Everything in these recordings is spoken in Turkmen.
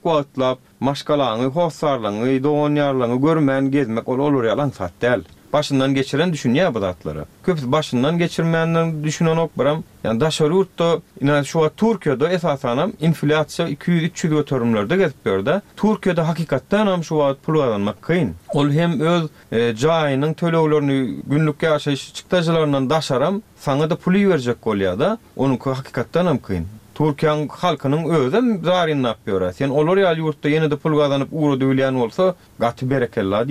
wagtlap, maşgalaňy, howsarlaňy, doňýarlaňy görmän gezmek olur ýalan sat däl. Başından geçiren düşünýär bu zatlara. Köpüsi başından geçirmänler düşünen okbaram. Yani daşary ýurtda, ina şu Türkiýede esasanam inflasiýa 200-300 götürümlerde gezip berdi. Türkiýede hakykatdan ham şu wagt pul kazanmak kyn. Ol hem öz jaýynyň töleglerini günlük ýaşaýyş çykdajalaryndan daşaram, saňa da pul berjek bolýar-da. Onuňky hakykatdan ham kyn. Türkiýanyň halkynyň özüm zaryny napýar. Sen olar ýaly ýurtda ýene de pul gazanyp urudy bilýän bolsa, gaty berekella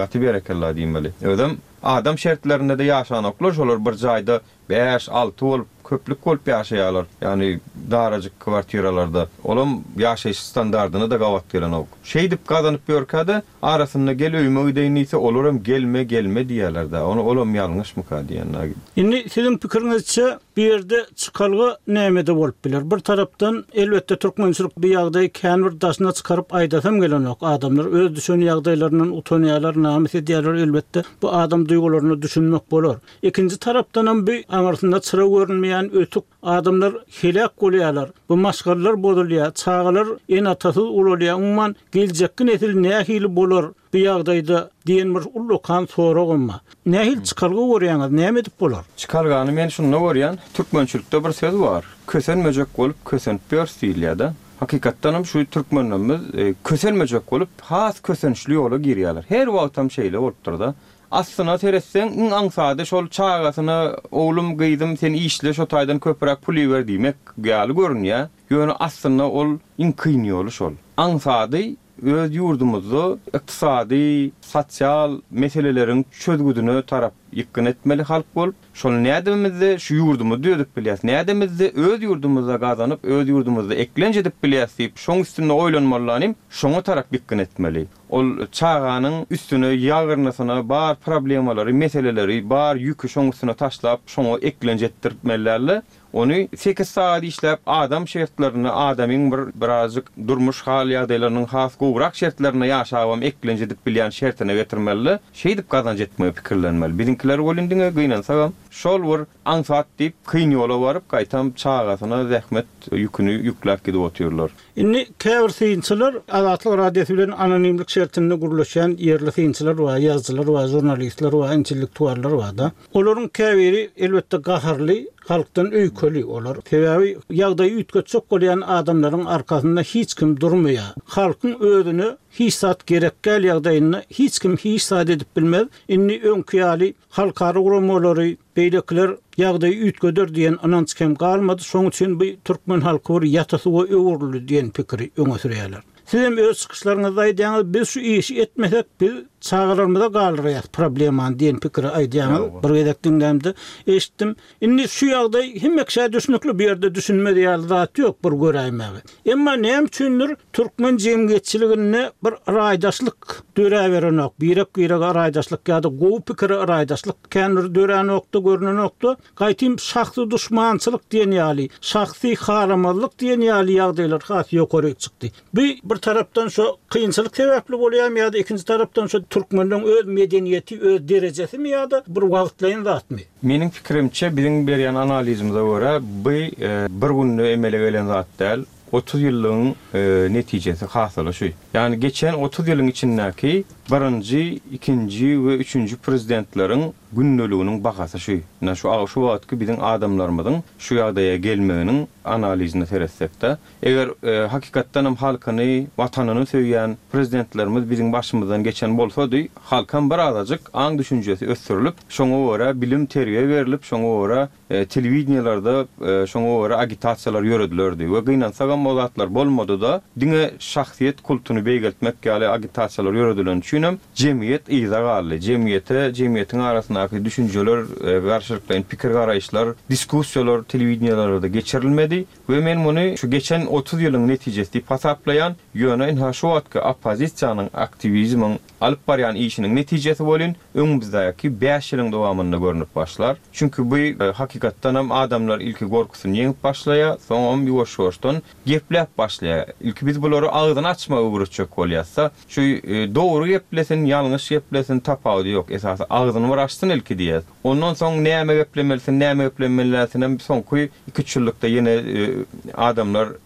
diýmeli. Özüm adam şertlerinde de ýaşanoklar, şolar bir jaýda 5-6 bolup köplük bolup ýaşaýarlar. Yani darajyk kwartiralarda. Olam ýaşaýyş standardyny da gawat gelen ok. Şey dip gazanyp ýörkäde arasynda gel öýme öýdeýnise olaram gelme diýerler-de. Onu olam ýalňyşmy ka diýenler. Indi sizin pikiriňizçe bir ýerde çykalgy nämede bolup biler. Bir tarapdan elbetde türkmençilik bir ýagdaý känbir daşyna çykaryp aýdasam gelen ok. Adamlar öz düşünýän ýagdaýlaryndan utanýarlar, namys edýärler elbetde. Bu adam duýgularyny düşünmek bolar. Ikinji tarapdan hem bir aňarsynda çyra görünmeýän ötük adamlar helak bolýarlar. Bu maşgallar bolýar, çağalar en atasy ulalýar. Umman geljekki nesil nähili bolar bu ýagdaýda diýen bir ullukan soragymma. Nähil çykalgy görýäňiz, näme edip bolar? Çykalgany men şunu görýän, türkmençilikde bir söz bar. Kösenmejek bolup kösenip ýörsilýär-de. Hakykatdan hem şu türkmenlerimiz köselmejek bolup has kösençli ýola girýärler. Her wagtam şeýle bolupdyr-da. Aslına teressen aňsady şol çağasyna oğlum gyýdym sen işle şo taýdan köpürek pul ber diýmek ýaly görünýär. Ýöne aslında ol kyn ýoly şol. Aňsady öz ýurdumyzda ykdysady, sosial meselelerin çözgüdüne tarap ýykyn etmeli halk bolup, şol nädemizde şu ýurdumuzy dödüp bilýär. Nädemizde öz ýurdumyzda gazanyp, öz ýurdumyzda eklenje edip bilýär diýip, şoň üstünde oýlanmalylarym, şoňa tarap ýykyn etmeli. Ol çağanyň üstüne ýagyrnasyna bar problemalary, meseleleri, bar ýükü şoň üstüne taşlap, şoňa eklenje etdirmelerle. Onu 8 saat işläp adam şertlerini, adamyň birazcık durmuş hal ýagdaýlarynyň has gowrak şertlerini ýaşabam eklenje edip bilýän şertine getirmeli. Şeý dip gazanç etmeli, pikirlenmeli. Bizimkiler bolundyňa gynansaňam, şol bir aňsat diýip kyn ýola baryp gaýtam çağasyna zähmet ýükünü ýükläp gidip oturýarlar. Indi käbir synçylar Azatlyk radiosu bilen anonimlik şertinde gurulaşan ýerli synçylar we ýazgylar we jurnalistler we intellektuallar bar da. Olaryň käbiri elbetde gaharly, halkdan öýkeli olar. Sebäbi ýagdaýy ütgetjek bolýan adamlaryň arkasynda hiç kim durmaýar. Halkyň özüni hisat gerekkel ýagdaýyny hiç kim hisat edip bilmez. Indi öňküýali halkary gurulmalary, beýlekler ýagdaýy ütgeder diýen ananç kem galmady. Şoň üçin bu türkmen halky bir ýatasy we öwürli diýen pikiri öňe sürýärler. Sizem öz çykyşlaryňyzda aýdýaňyz, biz şu işi etmesek biz çağalarymyza galyrýar probleman diýen pikiri aýdýaňyz. Bir gedek dinlemde eşitdim. Indi şu ýagdaý hemmekşä düşünükli bir ýerde düşünmedi ýaly zat ýok bir göräýmegi. Emma näme üçindir türkmen jemgyýetçiligine bir raýdaşlyk döräberenek, birek raýdaşlyk ýa-da gowy pikiri raýdaşlyk kändir dörenokda görünenokda gaýtym şahsy düşmançylyk diýen ýaly, şahsy haramazlyk diýen ýaly ýagdaýlar has ýokary çykdy. Bir tarapdan şu kıyınçılık sebepli bolýar ýa-da ikinci tarapdan şu türkmenliň öz medeniýeti, öz derejesi mi ýa-da bir wagtlaýyn zatmy? Meniň pikirimçe biziň berýän analizimize görä bu bir günde emele gelen zat däl. 30 ýyllyň netijesi hasıly şu. Yani geçen 30 ýylyň içindäki birinji, ikinji we üçüncü prezidentleriň günneliginiň bahasy şu. Näme şu wagtky biziň adamlarymyzyň şu ýagdaýa gelmeginiň analizine teretsek-de, eger hakykatdan hem halkyny, watanyny söýýän prezidentlerimiz biziň başymyzdan geçen bolsady, halkam bir azajyk aň düşünjesi ösdürilip, şoňa görä bilim terbiýe berilip, şoňa görä telewiziýalarda şoňa görä agitasiýalar ýöredilerdi. We gynansagan bolatlar bolmady da, diňe şahsiýet kultuny beýgeltmek ýaly agitasiýalar ýöredilen üçin jemgyýet iza galy. Jemgyýetiň arasyndaky düşünjeler, garşylyklaryň pikir garaýşlar, diskussiýalar telewiziýalarda geçirilmedi we men muny şu geçen 30 ýylyň netijesi hasaplayan ýöne şu wagtky opozisiýanyň aktivizmiň alyp barýan işiniň netijesi bolan öňümüzdäki 5 ýylyň dowamında görünüp başlar. Çünki bu hakykatdan hem adamlar ilki gorkusyny ýeňip başlaýar, soňra ýoş-ýoşdan gepläp başlaýar. Ilki biz bulary agzyny açmagy gurutjak bolýarsa, şu dogry geplesin, ýalňyş geplesin tapawdy ýok. Esasy agzyny bir açsyn ilki diýär. Ondan soň näme geplemelisin, näme geplemelisin hem soňky 2-3 ýyllykda ýene adamlar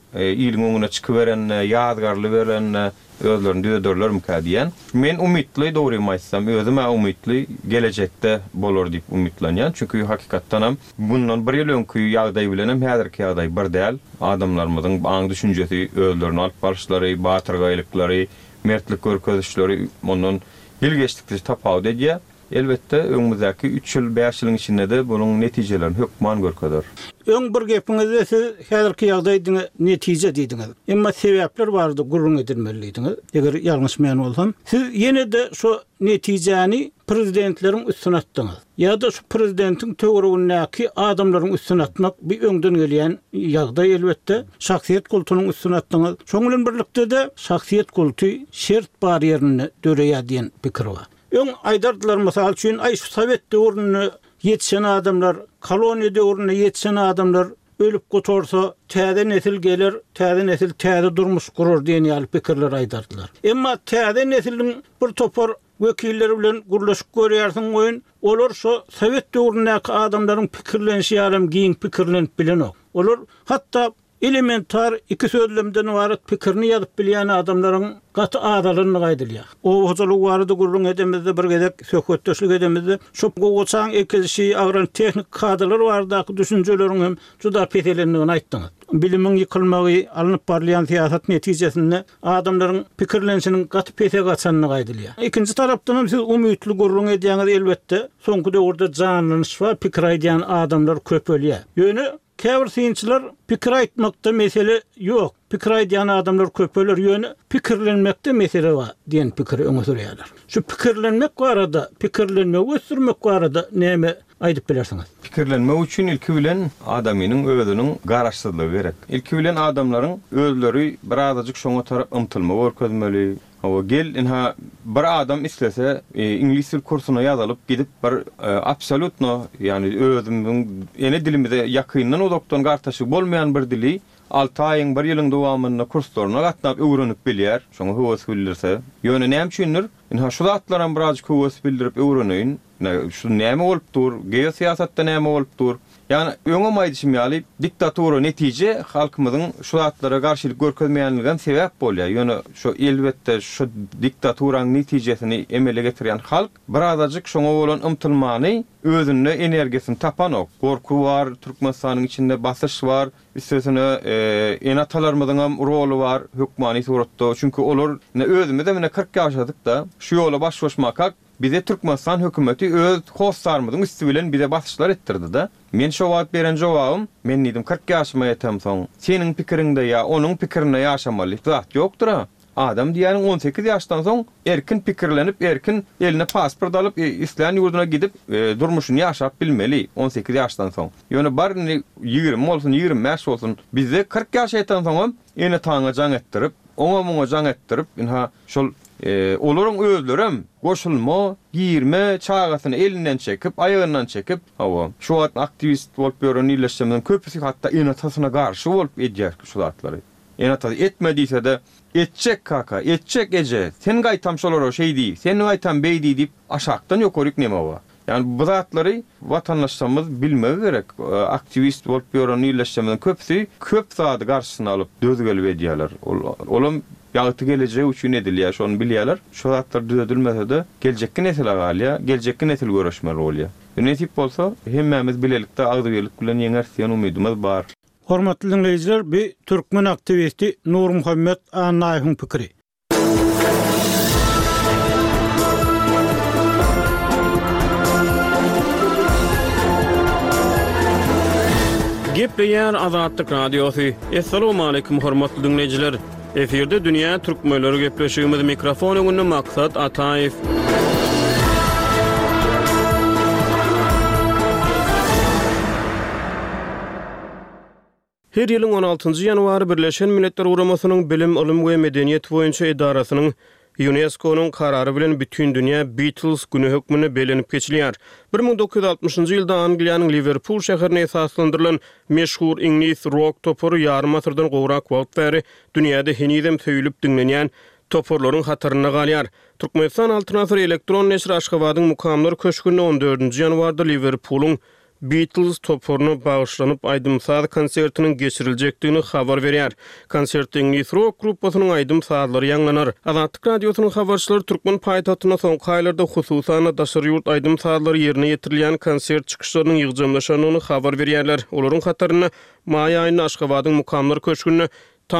ýylyň öňüne çykyberenne, ýadgarly berenne özlerini düýdürlerim diýen. Men umytly dogry aýtsam, özüme umytly gelecekde bolar diýip umytlanýan. Çünki hakykatdan hem bundan bir ýyl öňkü ýagdaý bilen hem häzirki ýagdaý bir däl. Adamlarymyzyň aň düşünjesi, özlerini alyp barşlary, batyrgaýlyklary, mertlik görkezişleri ondan ilgeçlikde tapawut edýär. Elbette öňümüzdäki 3 ýyl 5 ýylyň içinde de bunyň netijelerini hökman görkezler. Öň bir gepiňizde siz häzirki ýagdaýdyň netije diýdiňiz. Emma sebäpler bardy gurrun edilmelidiňiz. Eger ýalňyşmaýan bolsam, siz ýene de şu netijäni prezidentleriň üstüne atdyňyz. Ýa-da şu prezidentin töweregindäki adamlaryň üstüne atmak bir öňden gelýän ýagdaý elbetde şahsiýet kultunyň üstüne atdyňyz. Şoň bilen birlikde de şahsiýet kulty şert barýerini döreýär diýen pikir bar. Öň aýdardylar mysal üçin şu Sowet döwrüne yetişen adamlar, koloniýa döwrüne yetişen adamlar ölüp gotorsa täze nesil gelir, täze nesil täze durmuş gurar diýen ýaly pikirler aýdardylar. Emma täze nesiliň bir topar wekilleri bilen gurlaşyp görýärsiň goýun, olar şu Sowet döwründäki adamlaryň pikirlenişi ýalym giň pikirlenip bilenok. Olar hatda elementar iki sözlemden ibaret pikirini ýazyp bilýän adamlaryň gaty adalyny gaýdylýar. O hojalyk barada gurrun edemizde bir gezek söhbetdeşlik edemizde şu goçaň ekizişi agran teknik kadrlar bardaky düşünjeleriň hem juda petelendigini aýtdyňyz. Bilimiň ýykylmagy, alınıp barlayan siýasat netijesinde adamlaryň pikirlenişiniň gaty pete gaçanyny gaýdylýar. Ikinji tarapdan siz umytly gurrun edýäňiz elbetde soňky döwürde janlanyş we pikir aýdýan adamlar köp ölýär. Ýöne käbir synçylar pikir aýtmakda mesele ýok. Pikir aýdýan adamlar köp öler, ýöne pikirlenmekde mesele bar diýen pikiri öňe sürýärler. Şu pikirlenmek barada, pikirlenmek ösürmek barada näme aýdyp bilersiňiz? Pikirlenmek üçin ilki bilen adamynyň özüniň garaşsyzlygy gerek. İlki bilen adamlaryň özleri bir azadyk şoňa tarap ymtylma görkezmeli. O gel inha bir adam islese İngiliz dil kursyna ýazalyp gidip bir absolutno yani özümiň ene dilimizde ýakyndan odokdan gartaşy bolmaýan bir dili 6 aýyň 1 ýylyň dowamynda kurslaryna gatnap öwrenip bilýär. Şoňa höwes bildirse, ýöne näme üçindir? Inha şu zatlaryň biraz höwes bildirip öwreneýin. Şu näme bolupdyr? Geosiýasatda näme bolupdyr? Yani öňe maýdyşym ýaly diktatura netije halkymyzyň şu zatlara garşylyk görkezmeýänliginden sebäp bolýar. Ýöne şu elbetde şu diktaturaň netijesini emele getirýän halk bir azadyk şoňa bolan ymtylmany özünde energiýasini tapanok. Gorku bar, Türkmenistanyň içinde basyş bar, üstesine enatalarymyzyň hem rolu bar hökmani suratda. Çünki olar özümizde mene 40 ýaşadyk da şu ýola başlaşmak bize Türkmenistan hökümeti öz hostarmyzyň üstü bilen bize basyşlar ettirdi da. Men şu wagt beren jogabym, men diýdim 40 ýaşyma ýetem soň. Seniň pikirinde ýa onuň pikirine ýaşamaly zat ýokdur. Adam diýäniň 18 ýaşdan soň erkin pikirlenip, erkin eline pasport alyp isleýän ýurduna gidip durmuşyny ýaşap bilmeli 18 ýaşdan soň. Ýöne bar 20 bolsun, 25 bolsun, bizde 40 ýaş ýeten soň ene taňa jaň etdirip, oňa jaň etdirip, inha şol olaryň özlerem goşulma 20 çağasyny elinden çekip, aýagyndan çekip, şu wagt aktivist bolup ýören ýerleşmeden köpüsi hatda enatasyna garşy bolup edýär şu zatlary. Enata etmediyse de etçek kaka, etçek ece, sen gaýtam şolary şey diýip, sen gaýtam beý diýip aşakdan ýokaryk neme bar. Yani bu zatlary vatandaşlarymyz bilmegi gerek. Aktivist bolup ýören ýerleşmeden köpüsi köp zady garşysyna alyp dözgelip edýärler. Olam ýagty geleceği üçin edilýär, şonu bilýärler. Şu zatlar düzelmese de geljekki nesil agalya, geljekki nesil görüşmeli bolýar. Netip bolsa hemmemiz bilelikde agdyrlyk bilen ýeňer diýen umydymyz bar. Hormatly dinleyijiler, bir türkmen aktivisti Nur Muhammed Anaýhyň pikiri. Gepleýär Azatlyk radiosy. Assalamu alaykum hormatly dinleyijiler. Eferde dünýä türkmenleri gepleşigimiz mikrofon öňünde maksat Ataýew. Her ýylyň 16-njy ýanwary Birleşen Milletler Guramasynyň Bilim, Ilim we Medeniýet boýunça idarasynyň UNESCO-nyň karary bilen bütün dünýä Beatles güni hökmüne belenip geçilýär. 1960-njy ýylda Angliýanyň Liverpool şäherine esaslandyrylan meşhur İngiliz rock toporu ýarym asyrdan gowrak wagt bäri dünýäde henizem söýülip dinlenýän toporlaryň hatyryna galýar. Türkmenistan Altyn Asr elektron neşri Aşgabatyň mukamlar köşkünde 14-nji ýanwarda Liverpool'un Beatles toporuna bağışlanıp Aydımsaz konsertinin geçirilecekdiğini habar berýär. Konsertden Rock gruppasynyň Aydımsazlary ýanglanar. Azatlyk radiosynyň habarçylary türkmen paýtagyna soňky aýlarda hususan daşary ýurt Aydımsazlary ýerine ýetirilýän konsert çykyşlarynyň ýygjamlaşanyny habar berýärler. Olaryň hataryny maý aýynyň Aşgabatyň mukamlar köşkünde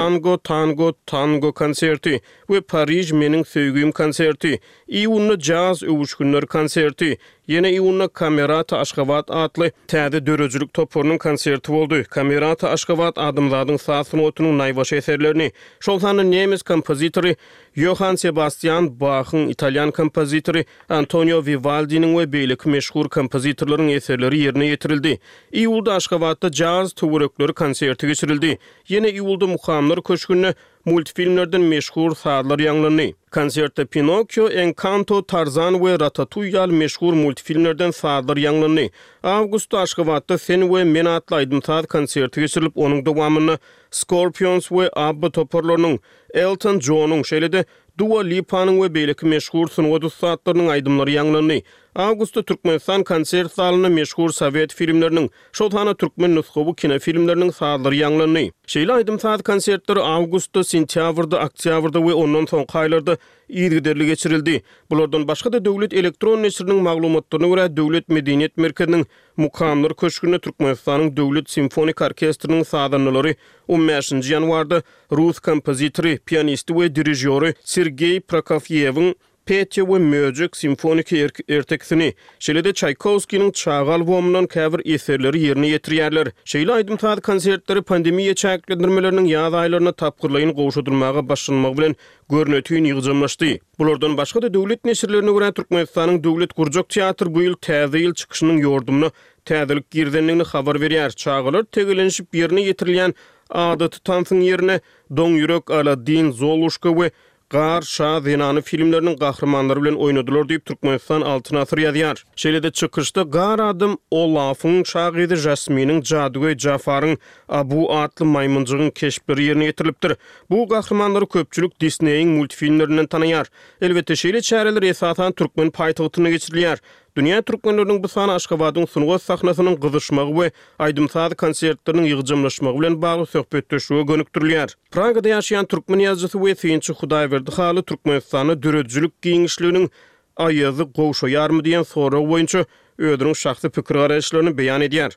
Tango konserti ve Paris meniň söýgüm konserti, iýunly jazz övüşgünler konserti, ýene iýunly Kamerata Aşgabat adly täze dörejülük toporunyň konserti boldy. Kamerata Aşgabat adamlaryň saz notunyň naýbaş eserlerini, şol sany nemes kompozitory Johann Sebastian Bach'ın Italyan kompozitory Antonio Vivaldi'nin we beýleki meşhur kompozitorlaryň eserleri ýerine ýetirildi. Iýulda Aşgabatda jazz töwerekleri konserti geçirildi. Ýene iýulda mukamlar köşkünde multfilmlerden meşhur sazlar ýanglandy. Konsertde Pinocchio, Encanto, Tarzan we Ratatouille meşhur multfilmlerden sazlar ýanglandy. Awgustda Aşgabatda Sen we Men adly Aydymsaz konserti geçirilip, onuň dowamyny Scorpions we ABBA toporlarynyň, Elton John'un şeýlede Dua Lipa'nın we beýleki meşhur sunugy dostlarynyň aýdymlary ýanglandy. Awgustda Türkmenistan konsert zalyny meşhur Sowet filmleriniň, şolhana türkmen nusgawy kinofilmleriniň sazlary ýanglandy. Şeýle Aydymsaz konsertleri awgustda, sentýabrda, oktýabrda we ondan soňky aýlarda ýygyderli geçirildi. Bulardan başga da döwlet elektron nesriniň maglumatlaryna görä Döwlet Medeniýet Merkeziniň mukamlar köşkünde Türkmenistanyň Döwlet Simfonik Orkestriniň sadanlary 15-nji ýanwarda Rus kompozitory, pianisti we dirijori Sergey Prokofiewiň Petya we Möjek simfonik erteksini, şeýle-de Çaykovskiň çagal womundan käbir eserleri ýerine ýetirýärler. Şeýle Aydymsaz konsertleri pandemiýa çäklendirmeleriniň ýaz aýlaryna tapgyrlaýyn gowşadylmaga başlanmak bilen görnetýän ýygjamlaşdy. Bulardan başga da döwlet nesirlerine görä Türkmenistanyň Döwlet Gurjak teatr bu ýyl täze ýyl çykyşynyň ýordumyna täzelik girdenligini habar berýär. Çagalar tegelenşip ýerine ýetirilýän adaty tansyň ýerine Doň ýürek, Aladdin, Zoluşka we Gar Şah Zenany filmleriniň gahrymanlary bilen oynadylar diýip Türkmenistan Altyn Asr ýazýar. Şeýle-de çykyşda Gar adam Olafyň şagyry Jasminiň Jadugoý Jafaryň Abu adly maymunjygyň keşpleri ýerine ýetirilipdir. Bu gahrymanlary köpçülük Disney'iň multfilmlerinden tanaýar. Elbetde şeýle çäreler esasan türkmen paýtagyna geçirilýär. Dünya türkmenleriniň bu sany Aşgabatyň sunugy sahnasynyň gyzyşmagy we Aydymsaz konsertleriniň ýygjamlaşmagy bilen bagly söhbetdeşige gönükdirilýär. Pragada ýaşaýan türkmen ýazgysy we synçy Hudaýberdi haly Türkmenistany dörejülük giňişliginiň aýazy gowşaýarmy diýen soraw boýunça özüniň şahsy pikir garaşlaryny beýan edýär.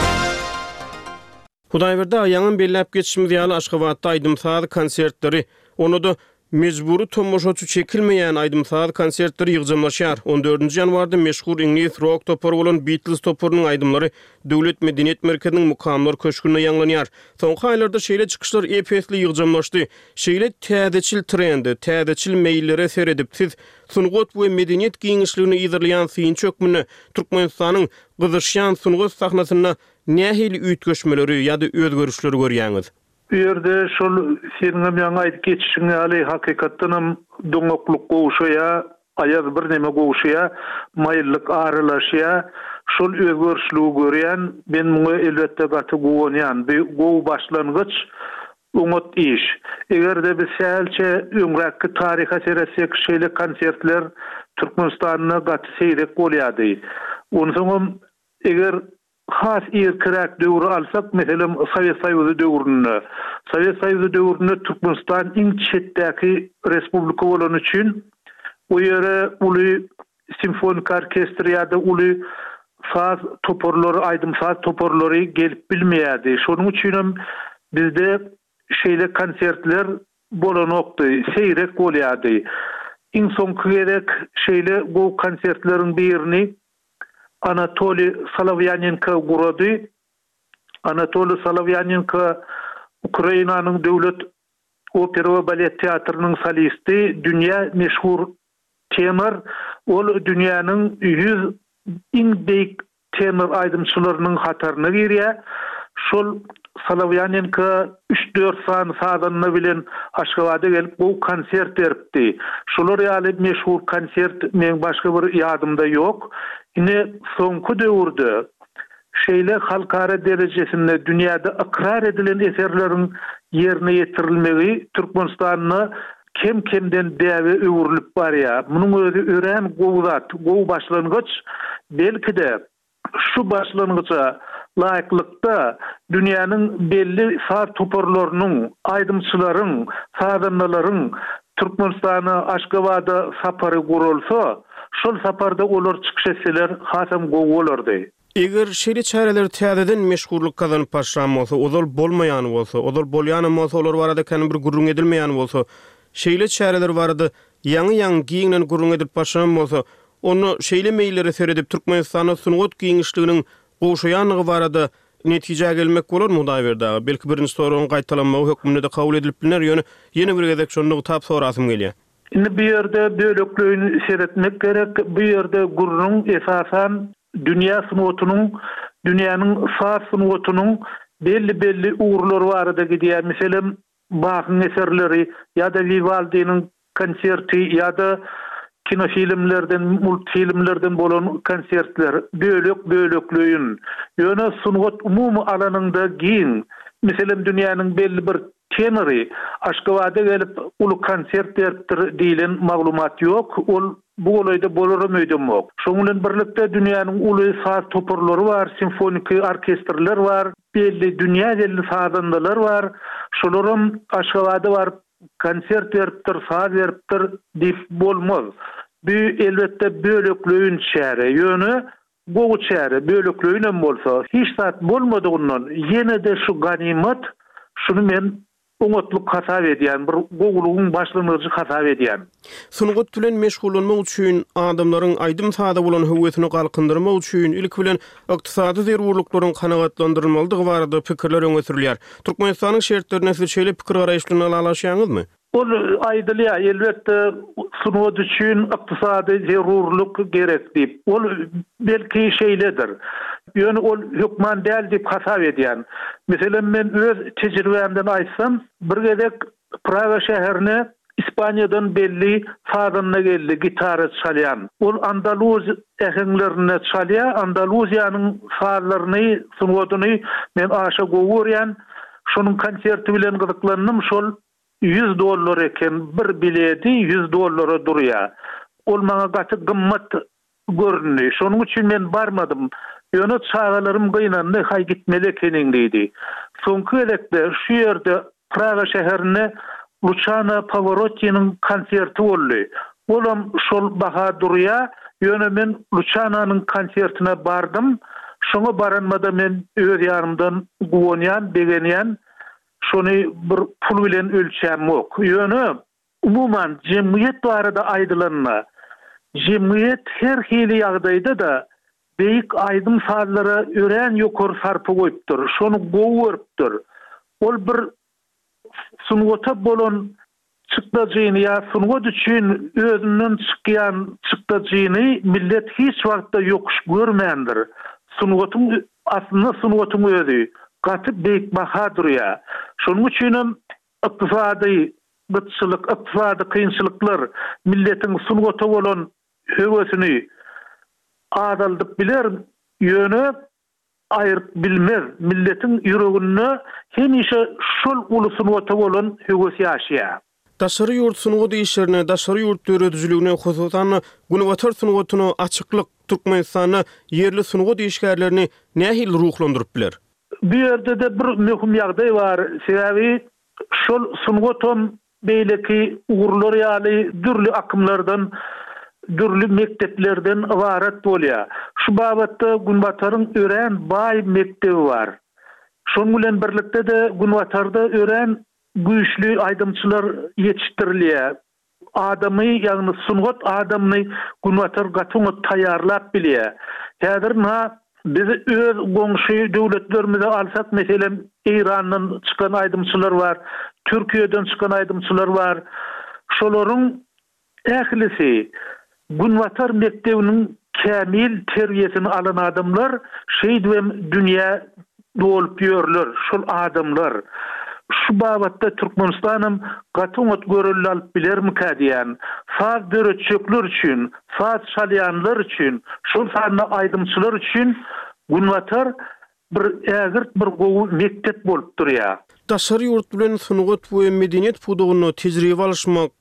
Hudaýberde aýaňyň belläp geçişimiz ýaly Aşgabatda Aydymsaz konsertleri, onu da mecburi tomoşaçy çekilmeýän Aydymsaz konsertleri ýygjamlaşýar. 14-nji ýanwarda meşhur İngiliz rock toporu bolan Beatles toporunyň aýdymlary Döwlet Medeniýet Merkeziniň mukamlar köşkünde ýanglanýar. Soňky aýlarda şeýle çykyşlar epesli ýygjamlaşdy. Şeýle täzeçil trendi, täzeçil meýillere seredip siz sunugot we medeniýet giňişligini ýyzyrlaýan syň çökmüni Türkmenistanyň gyzyşýan sunugy sahnasyna nähili üýtgeşmeleri ýa-da özgörüşleri görýäňiz? Bu ýerde şol seniň ýaňy aýdyp geçişiňe ýaly hakykatdanam doňokluk gowşaýa, aýaz bir neme gowşaýa, maýyllyk aralaşýa, şol özgörüşlügi görýän, men muňa elbetde gaty gowonýan. Bu gow başlangyç umut iş. Egerde biz sähelçe öňräki taryha seresek şeýle konsertler Türkmenistanyna gaty seýrek bolýardy. Onu soňam eger has irkirak döwrü alsak, meselem Sowet Soýuzy döwrüne. Sowet Soýuzy döwründe Türkmenistan iň çetdäki respublika bolan üçin o ýere uly simfonik orkestr ýa-da uly saz toporlary, Aydymsaz toporlary gelip bilmeýärdi. Şonuň üçin hem bizde şeýle konsertler bolanokdy, seýrek bolýardy. Iň soňky gerek şeýle bu konsertleriň birini Anatoly Solovyanenko gurady. Anatoly Solovyanenko Ukrainanyň döwlet opera we balet teatrynyň solisti, dünýä meşhur tenor. Ol dünýäniň 100 iň beýik tenor aýdymçylarynyň hataryna girýär. Şol Solovyanenko 3-4 san sadanyny bilen Aşgabada gelip bu konsert beripdi. Şolar ýaly meşhur konsert men başga bir ýadymda ýok. Ine soňky döwürde şeýle halkara derejesinde dünýäde ikrar edilen eserleriň ýerine ýetirilmegi Türkmenistanyny kem-kemden däwe öwürlüp barýar. Munyň özü ören gowzat, gow başlangyç belki de şu başlangıça layıklıkta dünyanın belli saat toparlarının, aydımçıların, sadanlaların Türkmenistan'a Aşgabat'a saparı kurulsa, şol saparda olar çıkış etseler hasam gow bolardy. Eger şeýle çäreler täzeden meşgullyk kazanyp başlan bolsa, ozal bolmaýan bolsa, ozal bolýan bolsa, olar barada kany bir gurrun edilmeýän bolsa, şeýle çäreler barada ýaňy giňden gurrun edip başlan bolsa, onu şeýle meýillere seredip Türkmenistana sungat giňişliginiň goşaýanlygy barada netije gelmek bolar muday berdi. Belki birinji soruň gaýtalanmagy hökmünde de kabul edilip bilinär ýöne ýene bir gezek şonda tap sorasym gelýär. Indi bu ýerde bölüklüğünü seyretmek gerek. Bu ýerde gurrun esasan dünya sunutunyň, dünýäniň saat sunutunyň belli uğurlary barada gidýär. Meselem Bach'ın eserleri ya da Vivaldi'nin konserti ya da kinofilmlerden, multfilmlerden bolan konsertler bölüklüğün. Ýöne sunugat umumy alanynda giň. Meselem dünýäniň belli bir tenori Aşgabat'a gelip ulu konsert beripdir diýilen maglumat ýok. Ol bu olayda bolarym öýdemok. Şoň bilen birlikde dünýäniň ulu saat toparlary bar, simfonik orkestrler bar, belli dünýä belli sadandalar bar. Şolaryň Aşgabat'a bar konsert beripdir, saat beripdir diýip bolmaz. Bu elbetde bölüklüğün çäre ýöne gowu çäre bölüklüğünem bolsa hiç saat bolmadygyndan ýene de şu ganimat şunu men oňatluk hasap edýän, bir gowulugyň başlanyjy hasap edýän. Sungat bilen meşgullanmak üçin adamlaryň aýdym saada bolan höwetini galkındyrmak üçin ilk bilen ykdysady zerurlyklaryň kanagatlandyrylmalydygy barada pikirler öňe sürilýär. Türkmenistanyň şertlerine siz şeýle pikir garaýşlaryny alaýaşýaňyzmy? Ol aýdylýa elbetde sungat üçin ykdysady zerurlyk gerek diýip. Ol belki şeýledir. Ýöne ol hükman däl diýip hasap edýän. Meselem men öz tejribemden aýtsam, bir gezek Praga şäherine İspaniýadan belli sadanna geldi, gitara çalýan. Ol Andaluz ähenglerine çalýa, Andaluziýanyň saatlaryny, sungatyny men aşa gowurýan. Şonuň konserti bilen gyzyklandym, şol $100 eken, bir bileti $100 durýar. Ol maňa gaty gymmat görünýär. Şonuň üçin men barmadym. Ýöne çağalarym gynandy, hay gitmeli ekeniň diýdi. Soňky elekde şu ýerde Praga şäherine Luciano Pavarotti'nin konserti boldy. Olam şol baha durýar. Ýöne men Luciano'nun konsertine bardym. Şoňa baranmada men öz ýarymdan guwanýan, begenýän, şonu bir pul bilen ölçämok. Ýöne umuman jemgyýet barada aýdylanma. Jemgyýet her hili ýagdaýda da beýik aýdym saatlara ören ýokary sarpy goýupdyr. Şonu gowurupdyr. Ol bir sunwata bolan çykdagyny ýa sunwat üçin özünden çykýan çykdagyny millet hiç wagtda ýokuş görmändir. Sunwatyň aslynda sunwatyň özü gaty beýik baha durýar. Şonuň üçin ykdysady gıtçılık, ykdysady kynçylyklar milletiň sunwata bolan höwesini adaldyp biler ýöne aýryp bilmez. Milletiň ýüreginde hemişe şol ulusyny wata bolan höwesi ýaşaýar. Daşary ýurt sungat işlerine, daşary ýurt döredijligine hususan Gunwatar sungatyny açyklyk Türkmenistanyň yerli sungat işgärlerini nähil ruhlandyryp biler? Bu ýerde de bir möhüm ýagdaý bar. Sebebi şol sungatym beýleki uğurlar ýaly dürli akymlardan, dürli mekteplerden ibaret bolýar. Şu babatda Gunwataryň ören baý mektebi bar. Şonuň bilen birlikde de Gunwatarda ören güýçli aýdymçylar ýetişdirilýär. Adamy, ýagny sungat adamny Gunwatar gatyňy taýýarlap bilýär. Häzir biz öz goňşy döwletlerimize alsak, meselem İran'dan çıkan aydımçılar var, Türkiye'den çıkan aydımçılar var. Şolaryň ählisi Gunwatar mektebiniň kämil terbiyesini alan adamlar şeýdem dünýä dolup ýörler. Şol adamlar şu babatda Türkmenistanym gatyňat görüldü alyp bilermi diýen. Saat döretçekler üçin, saat çalýanlar üçin, şol sany aýdymçylar üçin Gunwatar bir ägirt bir gowy mektep bolup durýar. Daşary ýurt bilen sungat we medeniýet pudugyny tejribe alşmak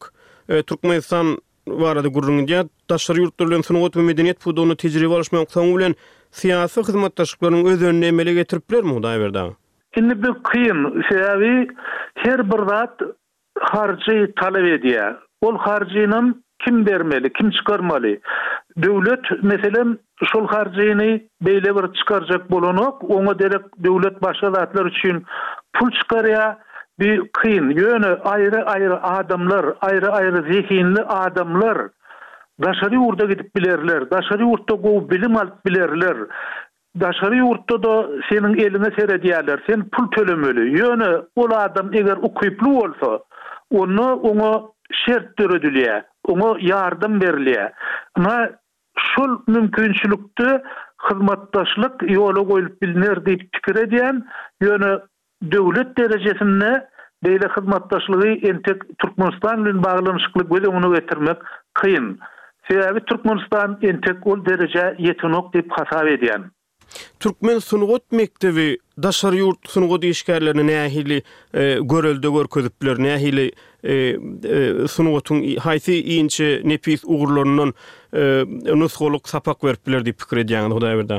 Türkmenistan barada gurrunýa daşary ýurt bilen sungat we medeniýet pudugyny tejribe alşmak soňy bilen siyasi hyzmatdaşlyklaryň özünü emele getiriplermi Hudaý berdi? Şimdi bu kıyın, sebebi her bir zat harcı talep ediyor. Ol harcının kim vermeli, kim çıkarmalı? Devlet mesela şol harcını beyle bir çıkaracak bolanok, ona derek devlet başka zatlar için pul çıkarıyor. Bir kıyın, yönü ayrı adamlar, ayrı zihinli adamlar daşary urda gidip bilerler, daşary urda gow bilim alıp bilerler. Daşary yurtda da senin eline serediýärler, sen pul tölemeli. Ýöne ol adam eger ukyply bolsa, ona şert töredilýär, ona ýardym berilýär. Ama şol mümkinçilikde hyzmatdaşlyk ýola goýulyp bilinir diýip pikir edýän, ýöne döwlet derejesinde beýle hyzmatdaşlygy entek Türkmenistan bilen baglanyşykly gözüňe getirmek kıyın. Sebebi Türkmenistan entek ol derece ýetenok diýip hasap edýän. Türkmen Sunugot Mektebi daşary ýurt sunugot işgärlerini nähili görelde görkezipler, nähili sunugotun haýsy iňçe nepis ugurlarynyň nusgoluk sapak beripler diýip pikir edýän Hudaý berdi.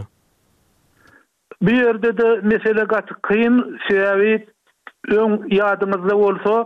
Bir yerde de mesele gaty kıyın, sebebi öň ýadyňyzda bolsa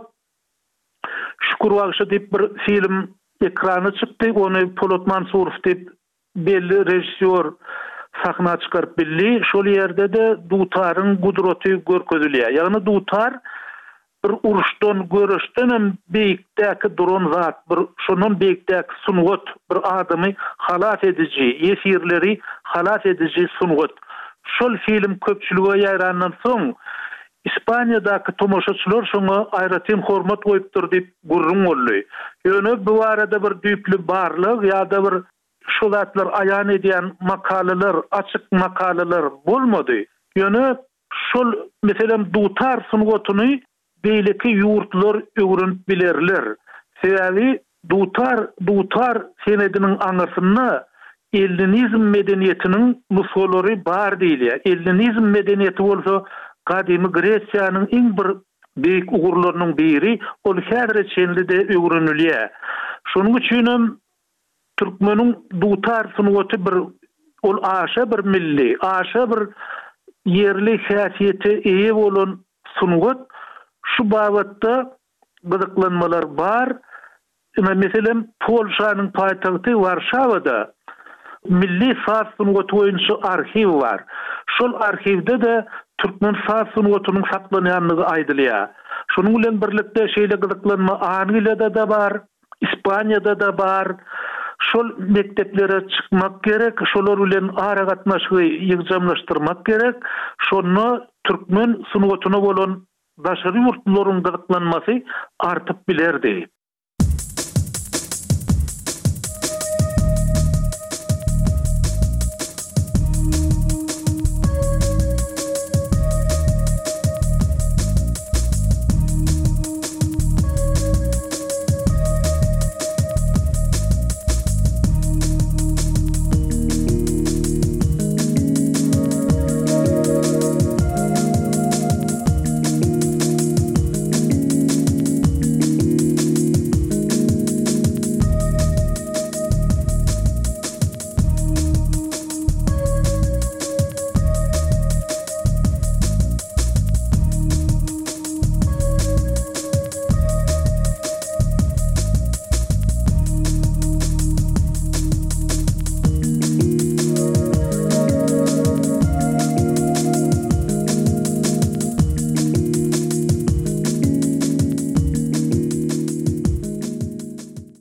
Şükür Bagşy diýip bir film ekrany çykdy, ony Polat Mansurov diýip belli rejissor sahna çıkarıp billi, şol yerde de dutarın gudroty görkezilýär. Ýagny dutar bir uruşdan, görüşden hem beýikdäki duran zat, bir şonun beýikdäki sunugot, bir adamy halat edici, esirleri halat edici sunugot. Şol film köpçülüge ýaýrandan soň İspaniýadaky tomoşaçylar şoňa aýratyn hormat goýupdyr diýip gurrun boldy. Ýöne bu arada bir düýpli barlyk ýa-da bir şu zatlar ayan edýän makaleler, açyk makaleler bolmady. Ýöne şol meselem dutar sunugotuny beýleki ýurtlar öwrenip bilerler. Sebebi dutar senediniň aňyrsyny Ellinizm medeniýetiniň nusolary bar diýilýär. Ellinizm medeniýeti bolsa Kadymy Gresiýanyň iň bir beýik ugurlarynyň biri, ol häzir çenlide öwrenilýär. Şonuň üçin Türkmeniň dutar sunugoty bir ol aşa bir milli, aşa bir yerli häsiýete eýe bolan sunugot. Şu babatda gyzyklanmalar bar. Meselem Polşanyň paýtagty Warşawada milli saz sunugoty boýunça arxiv bar. Şol arxivde de Türkmen saz sunugotynyň saklanýanlygy aýdylýar. Şonuň bilen birlikde şeýle gyzyklanma Angliýada da bar, İspaniýada da bar. Şol mekteplere çıkmak gerek, şolar bilen ara gatnaşygy ýygjamlaşdyrmak gerek. Şonu Türkmen sunugotyna bolan daşary ýurtlaryň gyzyklanmasy artyp bilerdi.